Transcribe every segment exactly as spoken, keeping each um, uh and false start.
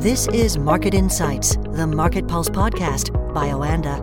This is Market Insights, the Market Pulse podcast by Oanda.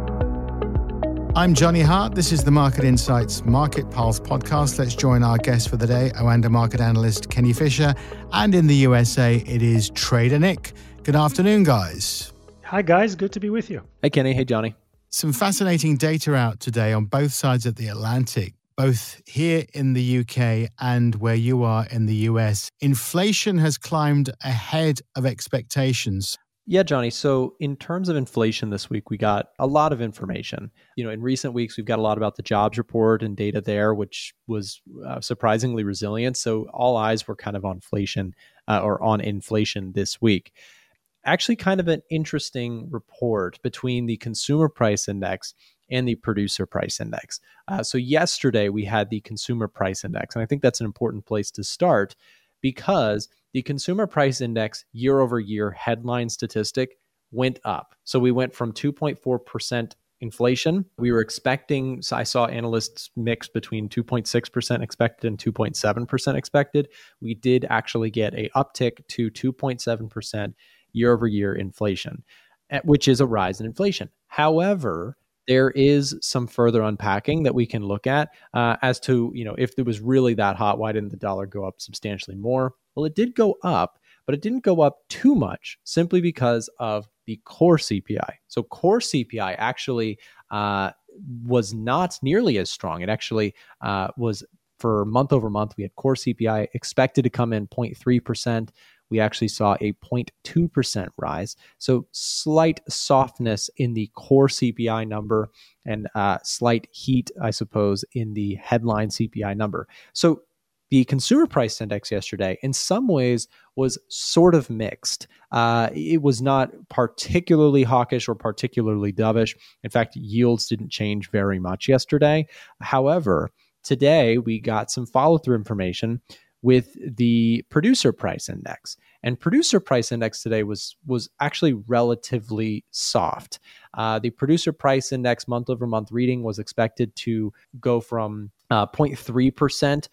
I'm Johnny Hart. This is the Market Insights Market Pulse podcast. Let's join our guest for the day, Oanda market analyst Kenny Fisher. And in the U S A, it is Trader Nick. Good afternoon, guys. Hi, guys. Good to be with you. Hey, Kenny. Hey, Johnny. Some fascinating data out today on both sides of the Atlantic, both here in the U K and where you are in the U S. Inflation has climbed ahead of expectations. Yeah, Johnny. So in terms of inflation this week, we got a lot of information. You know, in recent weeks, we've got a lot about the jobs report and data there, which was uh, surprisingly resilient. So all eyes were kind of on inflation uh, or on inflation this week. Actually, kind of an interesting report between the consumer price index and the producer price index. Uh, so yesterday we had the consumer price index, and I think that's an important place to start because the consumer price index year over year headline statistic went up. So we went from two point four percent inflation. We were expecting, so I saw analysts mix between two point six percent expected and two point seven percent expected. We did actually get a uptick to two point seven percent year over year inflation, which is a rise in inflation. However, there is some further unpacking that we can look at uh, as to, you know, if it was really that hot, why didn't the dollar go up substantially more? Well, it did go up, but it didn't go up too much simply because of the core C P I. So core C P I actually uh, was not nearly as strong. It actually uh, was for month over month. We had core C P I expected to come in zero point three percent. We actually saw a zero point two percent rise. So slight softness in the core C P I number and uh, slight heat, I suppose, in the headline C P I number. So the consumer price index yesterday, in some ways, was sort of mixed. Uh, it was not particularly hawkish or particularly dovish. In fact, yields didn't change very much yesterday. However, today we got some follow-through information with the producer price index. And producer price index today was was actually relatively soft. Uh, the producer price index month over month reading was expected to go from uh, zero point three percent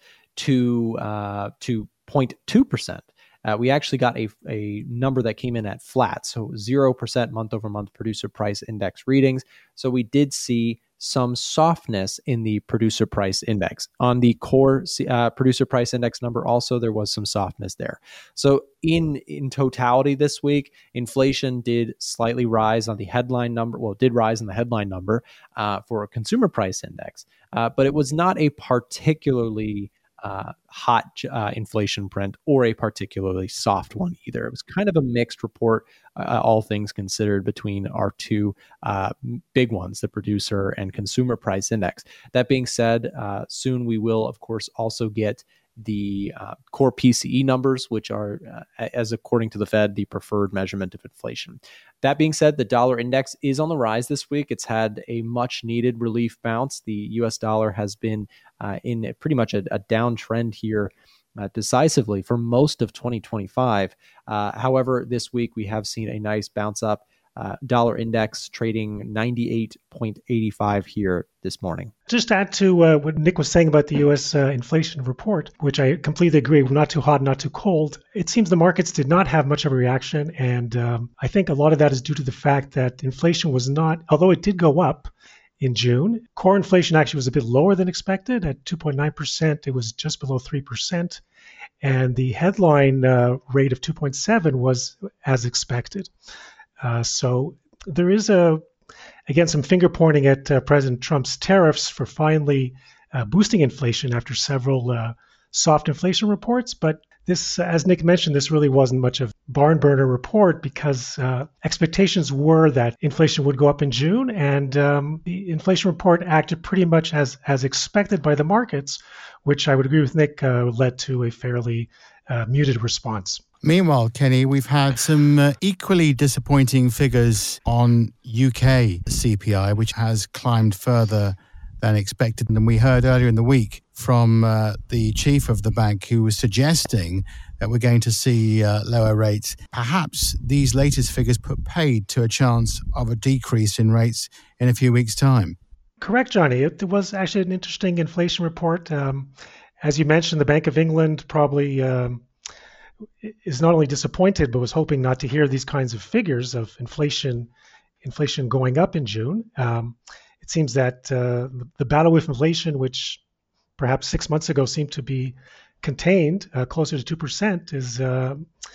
to uh, to zero point two percent. Uh, we actually got a, a number that came in at flat, so zero percent month over month producer price index readings. So we did see some softness in the producer price index. On the core uh, producer price index number also, there was some softness there. So in, in totality this week, inflation did slightly rise on the headline number. Well, it did rise on the headline number uh, for a consumer price index, uh, but it was not a particularly Uh, hot uh, inflation print or a particularly soft one either. It was kind of a mixed report, uh, all things considered, between our two uh, big ones, the producer and consumer price index. That being said, uh, soon we will, of course, also get the uh, core P C E numbers, which are, uh, as according to the Fed, the preferred measurement of inflation. That being said, the dollar index is on the rise this week. It's had a much needed relief bounce. The U S dollar has been uh, in pretty much a, a downtrend here uh, decisively for most of twenty twenty-five. Uh, however, this week we have seen a nice bounce up. Uh, dollar index trading ninety-eight point eight five here this morning. Just to add to uh, what Nick was saying about the U S uh, inflation report, which I completely agree, not too hot, not too cold. It seems the markets did not have much of a reaction. And um, I think a lot of that is due to the fact that inflation was not, although it did go up in June, core inflation actually was a bit lower than expected at two point nine percent. It was just below three percent. And the headline uh, rate of two point seven was as expected. Uh, so there is, a, again, some finger pointing at uh, President Trump's tariffs for finally uh, boosting inflation after several uh, soft inflation reports. But this, as Nick mentioned, this really wasn't much of a barn burner report because uh, expectations were that inflation would go up in June, and um, the inflation report acted pretty much as, as expected by the markets, which I would agree with Nick uh, led to a fairly uh, muted response. Meanwhile, Kenny, we've had some uh, equally disappointing figures on U K C P I, which has climbed further than expected. And we heard earlier in the week from uh, the chief of the bank who was suggesting that we're going to see uh, lower rates. Perhaps these latest figures put paid to a chance of a decrease in rates in a few weeks' time. Correct, Johnny. It was actually an interesting inflation report. Um, as you mentioned, the Bank of England probably... Um, is not only disappointed, but was hoping not to hear these kinds of figures of inflation, inflation going up in June. Um, it seems that uh, the battle with inflation, which perhaps six months ago seemed to be contained uh, closer to two percent, is uh,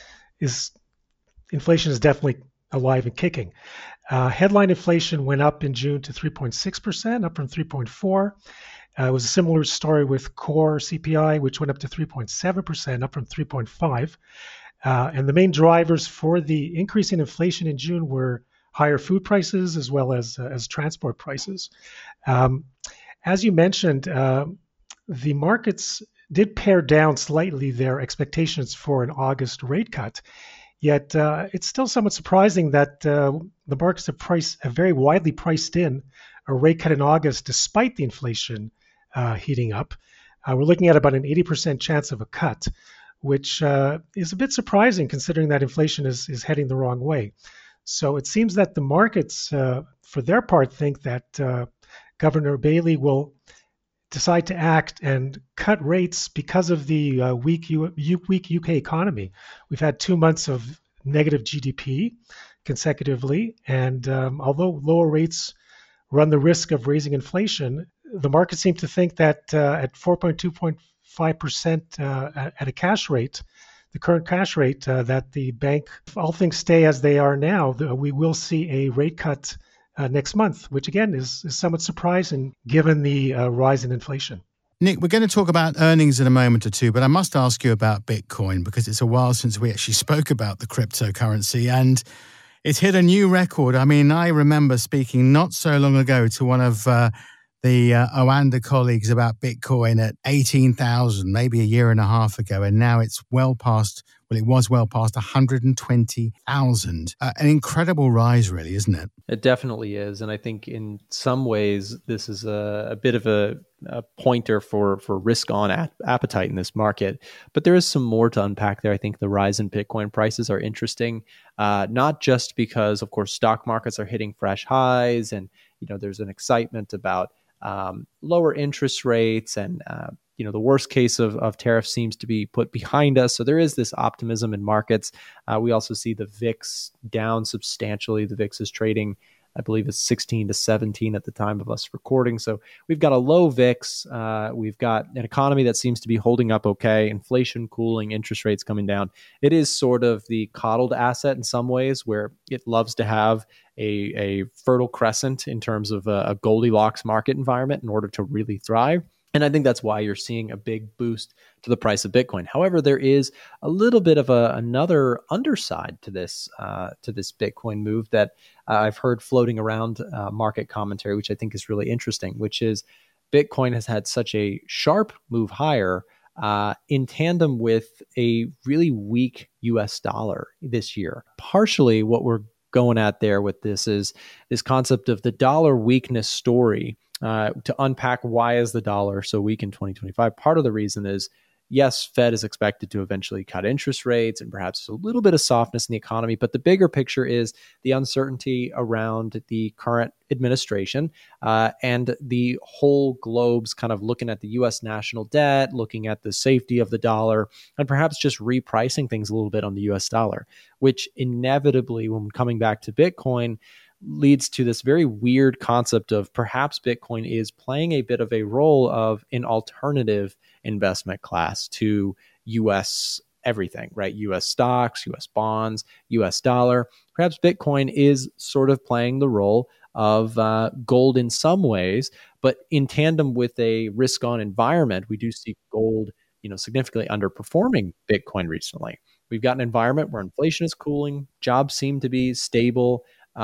is inflation is definitely alive and kicking. Uh, headline inflation went up in June to three point six percent, up from three point four. Uh, it was a similar story with core C P I, which went up to three point seven percent, up from three point five. Uh, and the main drivers for the increase in inflation in June were higher food prices as well as uh, as transport prices. Um, as you mentioned, uh, the markets did pare down slightly their expectations for an August rate cut. Yet uh, it's still somewhat surprising that uh, the markets have, priced, have very widely priced in a rate cut in August despite the inflation uh, heating up. Uh, we're looking at about an eighty percent chance of a cut, which uh, is a bit surprising considering that inflation is, is heading the wrong way. So it seems that the markets, uh, for their part, think that uh, Governor Bailey will decide to act and cut rates because of the uh, weak, U- U- weak U K economy. We've had two months of negative G D P consecutively, and um, although lower rates run the risk of raising inflation, the market seemed to think that uh, at four point two five percent uh, at, at a cash rate, the current cash rate, uh, that the bank, if all things stay as they are now, the, we will see a rate cut Uh, next month, which again is, is somewhat surprising given the uh, rise in inflation. Nick, we're going to talk about earnings in a moment or two, but I must ask you about Bitcoin because it's a while since we actually spoke about the cryptocurrency and it's hit a new record. I mean, I remember speaking not so long ago to one of uh, the uh, Oanda colleagues about Bitcoin at eighteen thousand, maybe a year and a half ago, and now it's well past, well, it was well past one hundred twenty thousand. Uh, an incredible rise, really, isn't it? It definitely is. And I think in some ways, this is a, a bit of a, a pointer for, for risk-on ap- appetite in this market. But there is some more to unpack there. I think the rise in Bitcoin prices are interesting, uh, not just because, of course, stock markets are hitting fresh highs and, you know, there's an excitement about um, lower interest rates and, uh, you know, the worst case of, of tariffs seems to be put behind us. So there is this optimism in markets. Uh, we also see the V I X down substantially. The V I X is trading, I believe it's sixteen to seventeen at the time of us recording. So we've got a low V I X. Uh, we've got an economy that seems to be holding up okay. Inflation cooling, interest rates coming down. It is sort of the coddled asset in some ways where it loves to have a, a fertile crescent in terms of a, a Goldilocks market environment in order to really thrive. And I think that's why you're seeing a big boost to the price of Bitcoin. However, there is a little bit of a, another underside to this uh, to this Bitcoin move that uh, I've heard floating around uh, market commentary, which I think is really interesting, which is Bitcoin has had such a sharp move higher uh, in tandem with a really weak U S dollar this year. Partially what we're going at there with this is this concept of the dollar weakness story. Uh, to unpack why is the dollar so weak in twenty twenty-five, part of the reason is, yes, Fed is expected to eventually cut interest rates and perhaps a little bit of softness in the economy. But the bigger picture is the uncertainty around the current administration uh, and the whole globe's kind of looking at the U S national debt, looking at the safety of the dollar, and perhaps just repricing things a little bit on the U S dollar, which inevitably, when coming back to Bitcoin, leads to this very weird concept of perhaps Bitcoin is playing a bit of a role of an alternative investment class to U S everything, right? U S stocks, U S bonds, U S dollar. Perhaps Bitcoin is sort of playing the role of uh, gold in some ways, but in tandem with a risk-on environment, we do see gold, you know, significantly underperforming Bitcoin recently. We've got an environment where inflation is cooling, jobs seem to be stable.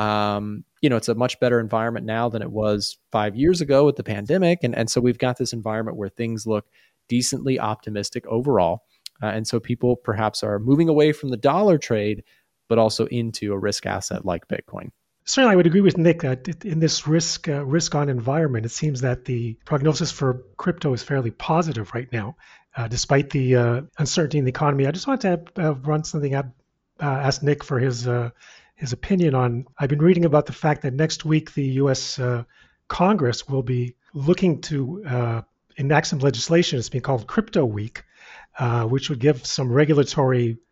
Um, you know, it's a much better environment now than it was five years ago with the pandemic. And, and so we've got this environment where things look decently optimistic overall. Uh, and so people perhaps are moving away from the dollar trade, but also into a risk asset like Bitcoin. Certainly, I would agree with Nick that in this risk uh, risk-on environment, it seems that the prognosis for crypto is fairly positive right now, uh, despite the uh, uncertainty in the economy. I just wanted to uh, run something up, uh, ask Nick for his uh, his opinion on. I've been reading about the fact that next week the U S uh, Congress will be looking to uh, enact some legislation. It's being called Crypto Week, uh, which would give some regulatory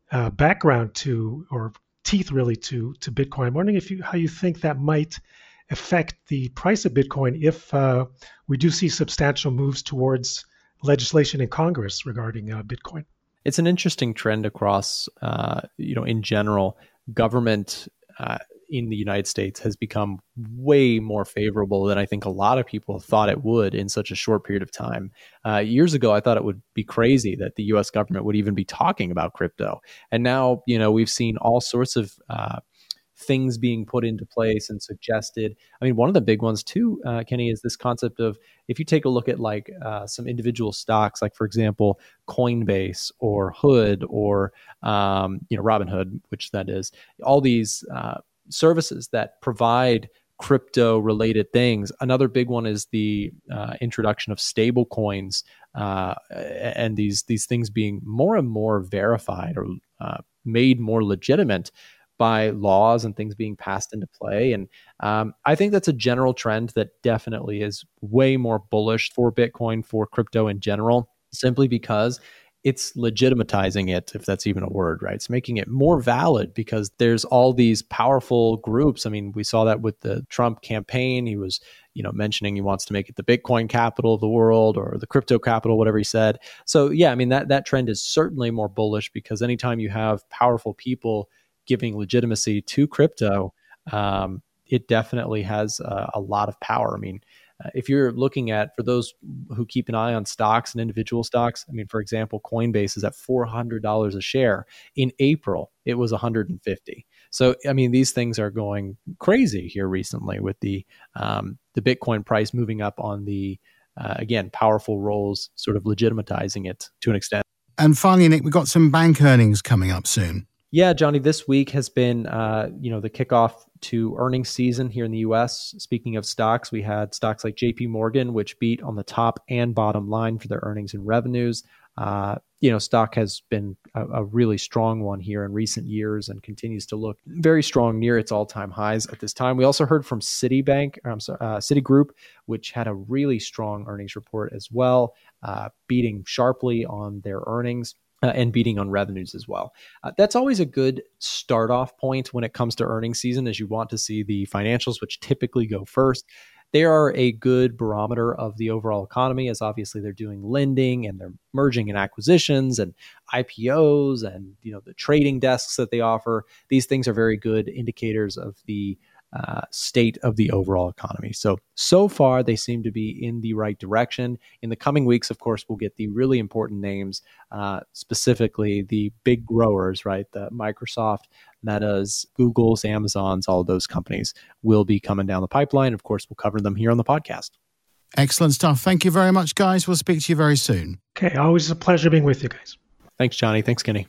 uh, background to, or teeth really to to Bitcoin. I'm wondering if you how you think that might affect the price of Bitcoin if uh, we do see substantial moves towards legislation in Congress regarding uh, Bitcoin. It's an interesting trend across, uh, you know, in general, government uh, in the United States has become way more favorable than I think a lot of people thought it would in such a short period of time. Uh, years ago, I thought it would be crazy that the U S government would even be talking about crypto. And now, you know, we've seen all sorts of uh, things being put into place and suggested. I mean, one of the big ones too, uh, Kenny, is this concept of, if you take a look at like uh, some individual stocks, like for example, Coinbase or Hood or, um, you know, Robinhood, which that is, all these uh, services that provide crypto related things. Another big one is the uh, introduction of stable coins uh, and these, these things being more and more verified or uh, made more legitimate by laws and things being passed into play. And um, I think that's a general trend that definitely is way more bullish for Bitcoin, for crypto in general, simply because it's legitimatizing it, if that's even a word, right? It's making it more valid because there's all these powerful groups. I mean, we saw that with the Trump campaign. He was, you know, mentioning he wants to make it the Bitcoin capital of the world or the crypto capital, whatever he said. So yeah, I mean, that that trend is certainly more bullish because anytime you have powerful people giving legitimacy to crypto, um, it definitely has uh, a lot of power. I mean, uh, if you're looking at, for those who keep an eye on stocks and individual stocks, I mean, for example, Coinbase is at four hundred dollars a share. In April, it was one hundred fifty. So, I mean, these things are going crazy here recently with the um, the Bitcoin price moving up on the, uh, again, powerful roles, sort of legitimatizing it to an extent. And finally, Nick, we've got some bank earnings coming up soon. Yeah, Johnny, this week has been, uh, you know, the kickoff to earnings season here in the U S. Speaking of stocks, we had stocks like J P Morgan, which beat on the top and bottom line for their earnings and revenues. Uh, you know, stock has been a, a really strong one here in recent years and continues to look very strong near its all-time highs at this time. We also heard from Citibank, or I'm sorry, uh, Citigroup, which had a really strong earnings report as well, uh, beating sharply on their earnings. Uh, and beating on revenues as well. Uh, that's always a good start off point when it comes to earnings season, as you want to see the financials, which typically go first. They are a good barometer of the overall economy, as obviously they're doing lending and they're merging and acquisitions and I P Os and, you know, the trading desks that they offer. These things are very good indicators of the Uh, state of the overall economy. So, so far, they seem to be in the right direction. In the coming weeks, of course, we'll get the really important names, uh, specifically the big growers, right? The Microsoft, Metas, Googles, Amazons, all of those companies will be coming down the pipeline. Of course, we'll cover them here on the podcast. Excellent stuff. Thank you very much, guys. We'll speak to you very soon. Okay, always a pleasure being with you guys. Thanks, Johnny. Thanks, Kenny.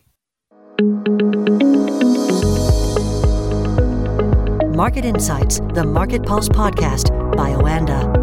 Market Insights, the Market Pulse podcast by Oanda.